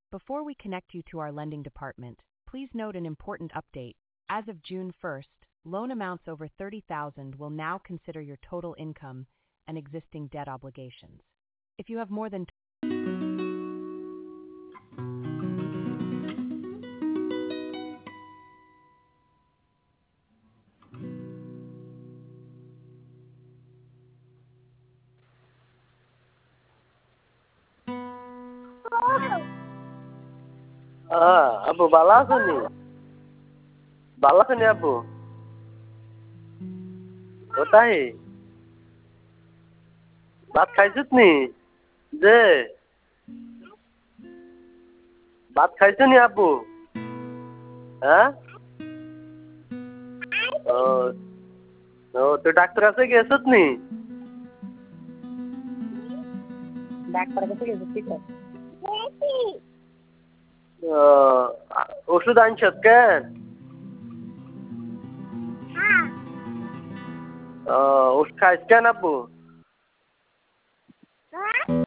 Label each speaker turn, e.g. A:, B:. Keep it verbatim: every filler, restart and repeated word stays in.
A: Before we connect you to our lending department, please note an important update. As of June first, loan amounts over thirty thousand will now consider your total income and existing debt obligations. If you have more than
B: হ্যাঁ আব্বু ভালো আছেন? ভালো আছেন আব্বু? কোথায়? ভাত খাইছিস নি? যে ভাত খাইছ নি আব্বু? হ্যাঁ? ও ও তুই ডাক্তার কাছে গেছিস নি?
C: ডাক্তার কাছে গেছিস?
B: ও ওষুধ আনছিস কেন? ও ওষুধ খাইছ কেন আব্বু?